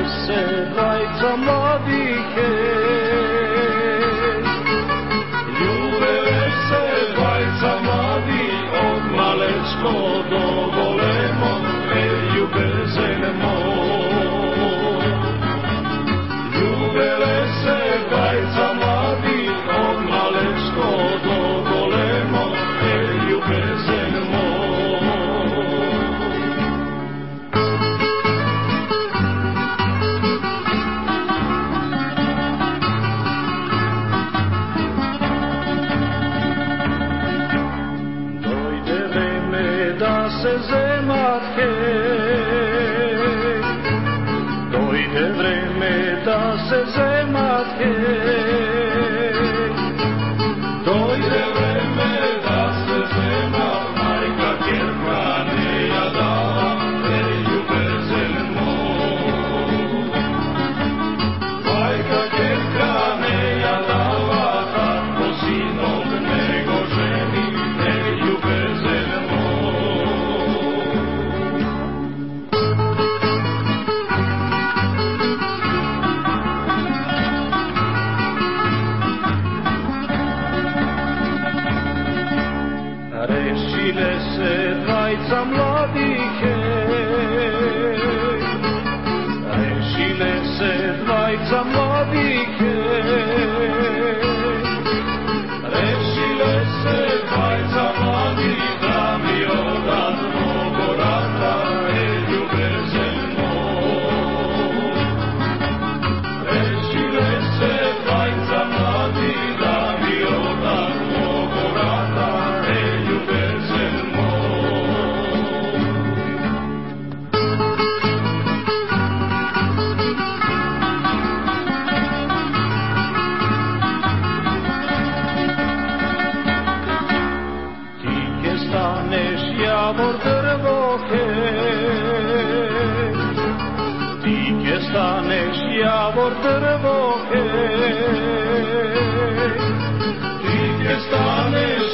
se dvajca mladih, ljubele se dvajca mladih, od malečko do golemo, ljubezen moj. Ljubele se dvajca mladih, od malečko do golemo, ljubezen moj. Dojde vreme da se zemat, dojde vreme da se zemat, majka kjerka ne jadava, ljubezen moj. Majka kjerka ne jadava, tako sinog nego ženi, ljubezen moj. Rešile se dvajca mladih, rešile se dvajca mladih, rešile se dvajca mladih, da mi odan mnogo rata, ljubezen moj. Rešile se dvajca mladih, da mi odan mnogo rata, ljubezen moj. Ti ke staneš javor drvo, ti ke staneš javor drvo, ti ke staneš